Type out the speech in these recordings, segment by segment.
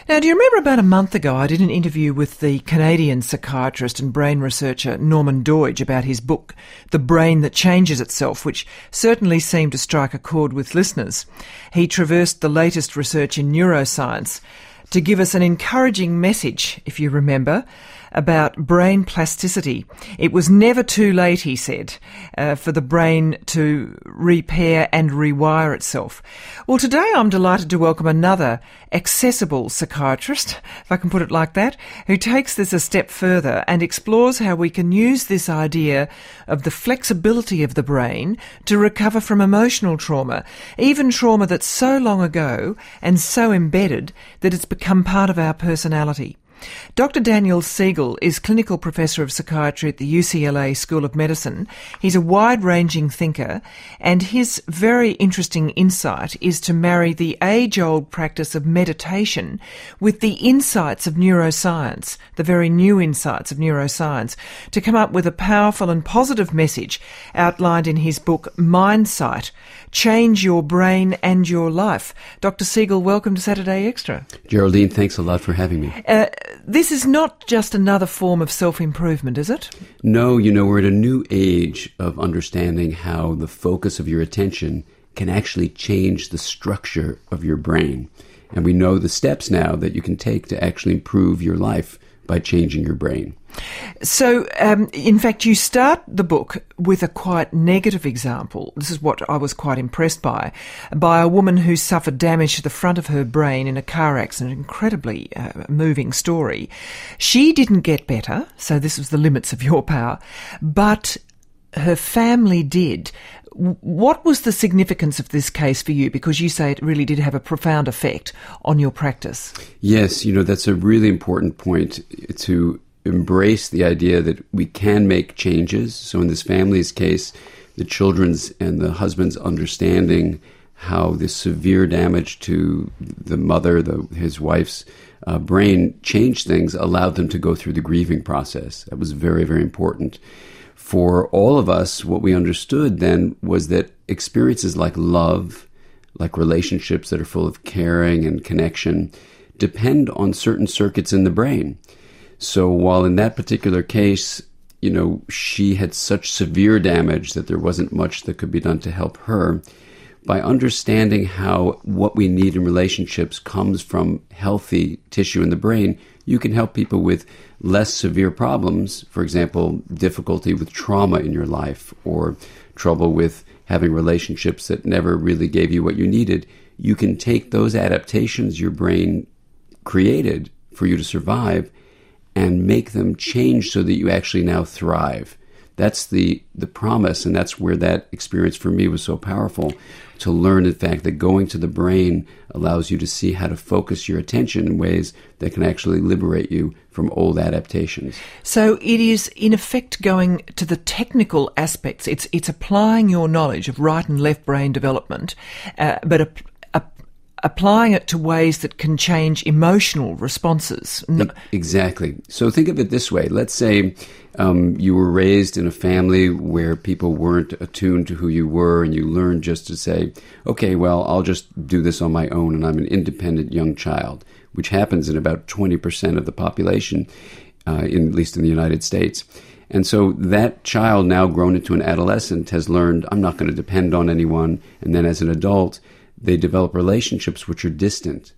Now, do you remember about a month ago I did an interview with the Canadian psychiatrist and brain researcher Norman Doidge about his book, The Brain That Changes Itself, which certainly seemed to strike a chord with listeners. He traversed the latest research in neuroscience to give us an encouraging message, if you remember, about brain plasticity. It was never too late, he said, for the brain to repair and rewire itself. Well, today I'm delighted to welcome another accessible psychiatrist, if I can put it like that, who takes this a step further and explores how we can use this idea of the flexibility of the brain to recover from emotional trauma, even trauma that's so long ago and so embedded that it's become part of our personality. Dr. Daniel Siegel is Clinical Professor of Psychiatry at the UCLA School of Medicine. He's a wide-ranging thinker, and his very interesting insight is to marry the age-old practice of meditation with the insights of neuroscience, the very new insights of neuroscience, to come up with a powerful and positive message outlined in his book, Mindsight, Change Your Brain and Your Life. Dr. Siegel, welcome to Saturday Extra. Geraldine, thanks a lot for having me. This is not just another form of self-improvement, is it? No, we're at a new age of understanding how the focus of your attention can actually change the structure of your brain. And we know the steps now that you can take to actually improve your life by changing your brain. So, in fact, you start the book with a quite negative example. This is what I was quite impressed by a woman who suffered damage to the front of her brain in a car accident. An incredibly moving story. She didn't get better, so this was the limits of your power, but her family did. What was the significance of this case for you? Because you say it really did have a profound effect on your practice. Yes, that's a really important point, to embrace the idea that we can make changes. So in this family's case, the children's and the husband's understanding how the severe damage to the mother, his wife's brain changed things, allowed them to go through the grieving process. That was very, very important. For all of us, what we understood then was that experiences like love, like relationships that are full of caring and connection, depend on certain circuits in the brain. So while in that particular case, she had such severe damage that there wasn't much that could be done to help her, by understanding how what we need in relationships comes from healthy tissue in the brain, you can help people with less severe problems. For example, difficulty with trauma in your life or trouble with having relationships that never really gave you what you needed. You can take those adaptations your brain created for you to survive and make them change so that you actually now thrive. That's the promise, and that's where that experience for me was so powerful, to learn, in fact, that going to the brain allows you to see how to focus your attention in ways that can actually liberate you from old adaptations. So it is, in effect, going to the technical aspects. It's applying your knowledge of right and left brain development, but applying it to ways that can change emotional responses. Exactly. So think of it this way. Let's say you were raised in a family where people weren't attuned to who you were, and you learned just to say, okay, well, I'll just do this on my own, and I'm an independent young child, which happens in about 20% of the population, at least in the United States. And so that child, now grown into an adolescent, has learned, I'm not going to depend on anyone. And then as an adult, they develop relationships which are distant.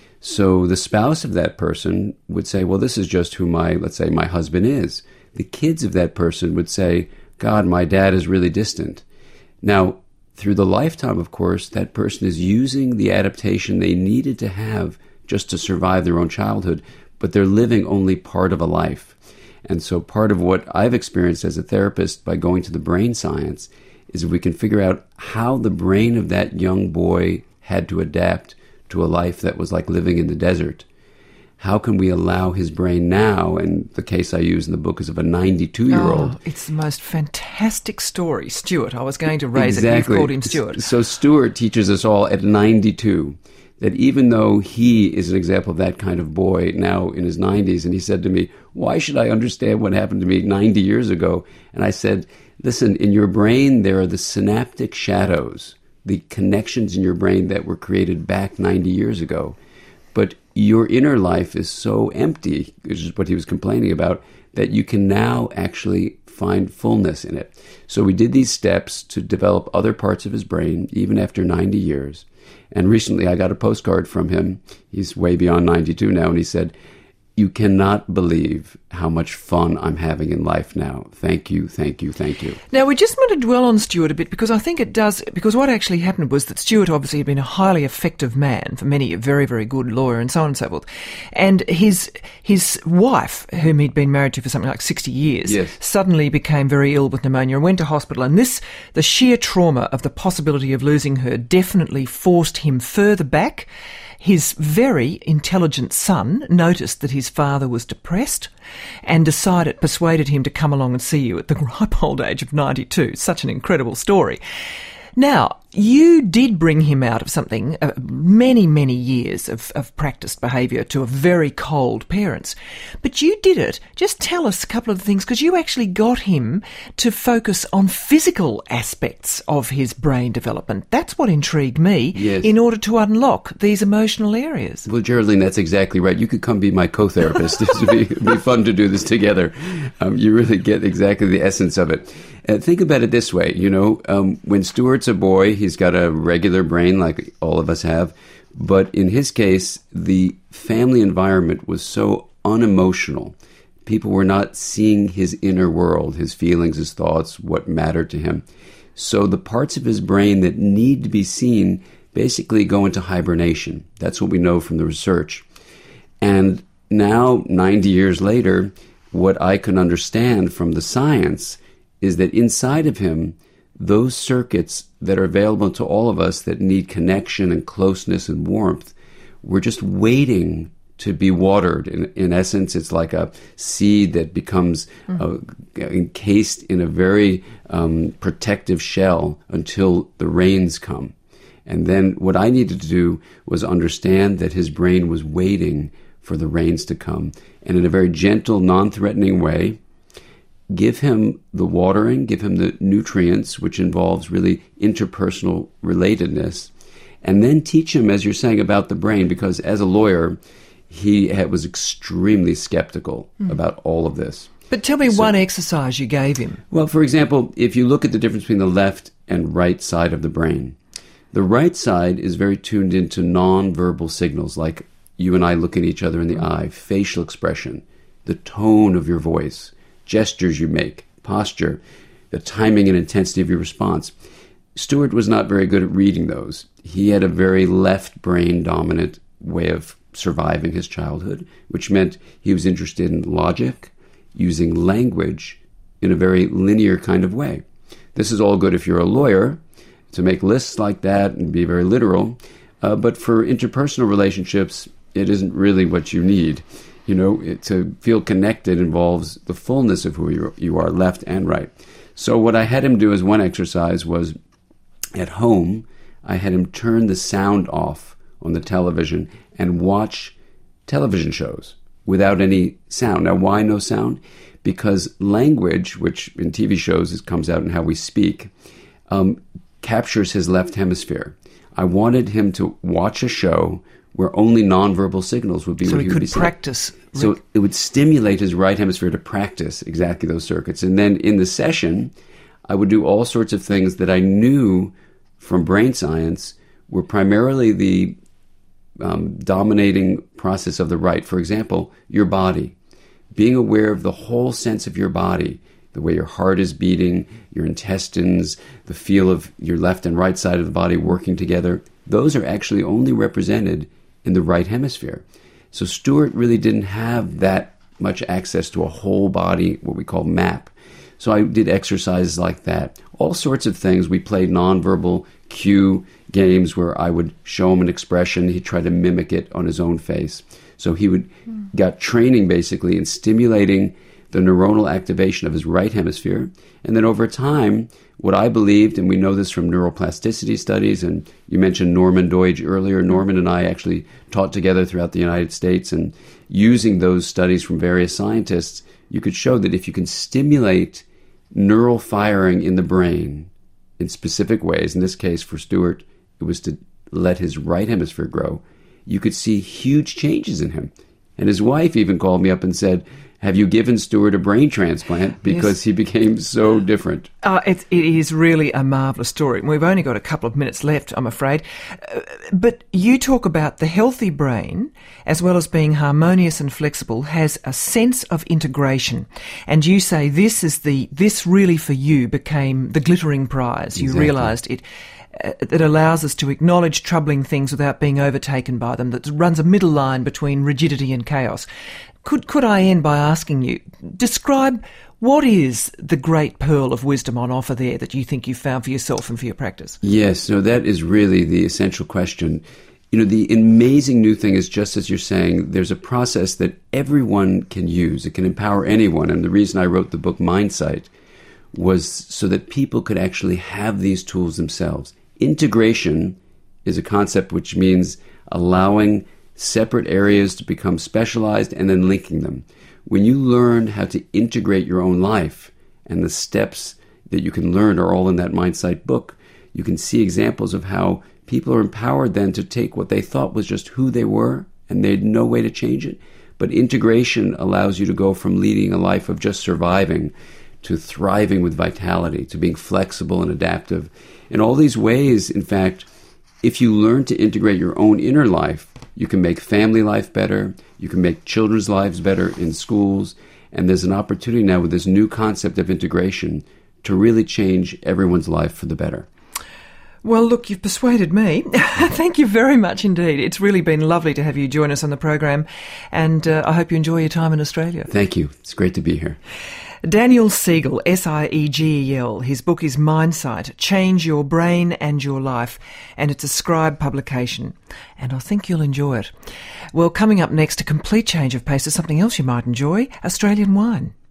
So the spouse of that person would say, well, this is just who let's say my husband is. The kids of that person would say, God, my dad is really distant. Now, through the lifetime, of course, that person is using the adaptation they needed to have just to survive their own childhood, but they're living only part of a life. And so part of what I've experienced as a therapist by going to the brain science is if we can figure out how the brain of that young boy had to adapt to a life that was like living in the desert. How can we allow his brain now, and the case I use in the book is of a 92-year-old. Oh, it's the most fantastic story. Stuart, I was going to raise Exactly. it. You've called him Stuart. So Stuart teaches us all at 92 that even though he is an example of that kind of boy now in his 90s, and he said to me, why should I understand what happened to me 90 years ago? And I said, listen, in your brain, there are the synaptic shadows, the connections in your brain that were created back 90 years ago. but your inner life is so empty, which is what he was complaining about, that you can now actually find fullness in it. So we did these steps to develop other parts of his brain, even after 90 years. And recently I got a postcard from him. He's way beyond 92 now, and he said, "You cannot believe how much fun I'm having in life now. Thank you, thank you, thank you." Now, we just want to dwell on Stuart a bit, because I think it does, because what actually happened was that Stuart obviously had been a highly effective man for many, a very, very good lawyer and so on and so forth. And his wife, whom he'd been married to for something like 60 years, yes, suddenly became very ill with pneumonia and went to hospital. And the sheer trauma of the possibility of losing her definitely forced him further back. His very intelligent son noticed that his father was depressed and persuaded him to come along and see you at the ripe old age of 92. Such an incredible story. Now, you did bring him out of something, many, many years of practiced behaviour to a very cold parents. But you did it. Just tell us a couple of things, because you actually got him to focus on physical aspects of his brain development. That's what intrigued me, yes, in order to unlock these emotional areas. Well, Geraldine, that's exactly right. You could come be my co-therapist. It'd be fun to do this together. You really get exactly the essence of it. Think about it this way. When Stuart's a boy, he's got a regular brain like all of us have. But in his case, the family environment was so unemotional. People were not seeing his inner world, his feelings, his thoughts, what mattered to him. So the parts of his brain that need to be seen basically go into hibernation. That's what we know from the research. And now, 90 years later, what I can understand from the science is that inside of him, those circuits that are available to all of us that need connection and closeness and warmth, we're just waiting to be watered. In essence, it's like a seed that becomes encased in a very protective shell until the rains come. And then what I needed to do was understand that his brain was waiting for the rains to come. And in a very gentle, non-threatening way, give him the watering, give him the nutrients, which involves really interpersonal relatedness, and then teach him, as you're saying, about the brain, because as a lawyer, he was extremely skeptical about all of this. But tell me one exercise you gave him. Well, for example, if you look at the difference between the left and right side of the brain, the right side is very tuned into non-verbal signals, like you and I looking each other in the eye, facial expression, the tone of your voice, gestures you make, posture, the timing and intensity of your response. Stuart was not very good at reading those. He had a very left brain dominant way of surviving his childhood, which meant he was interested in logic, using language in a very linear kind of way. This is all good if you're a lawyer, to make lists like that and be very literal, but for interpersonal relationships, it isn't really what you need. To feel connected involves the fullness of who you are, left and right. So what I had him do as one exercise was, at home, I had him turn the sound off on the television and watch television shows without any sound. Now, why no sound? Because language, which in TV shows comes out in how we speak, captures his left hemisphere. I wanted him to watch a show where only nonverbal signals would be so what he would be could practice. So it would stimulate his right hemisphere to practice exactly those circuits. And then in the session, I would do all sorts of things that I knew from brain science were primarily the dominating process of the right. For example, your body. Being aware of the whole sense of your body, the way your heart is beating, your intestines, the feel of your left and right side of the body working together, those are actually only represented in the right hemisphere. So Stuart really didn't have that much access to a whole body, what we call map. So I did exercises like that. All sorts of things. We played nonverbal cue games where I would show him an expression. He'd try to mimic it on his own face. So he got training basically in stimulating the neuronal activation of his right hemisphere. And then over time, what I believed, and we know this from neuroplasticity studies, and you mentioned Norman Doidge earlier. Norman and I actually taught together throughout the United States, and using those studies from various scientists, you could show that if you can stimulate neural firing in the brain in specific ways, in this case for Stuart, it was to let his right hemisphere grow, you could see huge changes in him. And his wife even called me up and said, have you given Stuart a brain transplant? Because he became so different. It is really a marvellous story. We've only got a couple of minutes left, I'm afraid. But you talk about the healthy brain, as well as being harmonious and flexible, has a sense of integration. And you say this really for you became the glittering prize. You Exactly. realised it. That allows us to acknowledge troubling things without being overtaken by them, that runs a middle line between rigidity and chaos. Could I end by asking you, describe what is the great pearl of wisdom on offer there that you think you've found for yourself and for your practice? Yes, no, that is really the essential question. The amazing new thing is, just as you're saying, there's a process that everyone can use. It can empower anyone. And the reason I wrote the book Mindsight was so that people could actually have these tools themselves. Integration is a concept which means allowing separate areas to become specialized and then linking them. When you learn how to integrate your own life, and the steps that you can learn are all in that Mindsight book, you can see examples of how people are empowered then to take what they thought was just who they were and they had no way to change it. But integration allows you to go from leading a life of just surviving to thriving with vitality, to being flexible and adaptive. In all these ways, in fact, if you learn to integrate your own inner life, you can make family life better, you can make children's lives better in schools, and there's an opportunity now with this new concept of integration to really change everyone's life for the better. Well, look, you've persuaded me. Thank you very much indeed. It's really been lovely to have you join us on the program, and I hope you enjoy your time in Australia. Thank you. It's great to be here. Daniel Siegel, Siegel. His book is Mindsight, Change Your Brain and Your Life, and it's a Scribe publication. And I think you'll enjoy it. Well, coming up next, a complete change of pace to something else you might enjoy, Australian wine.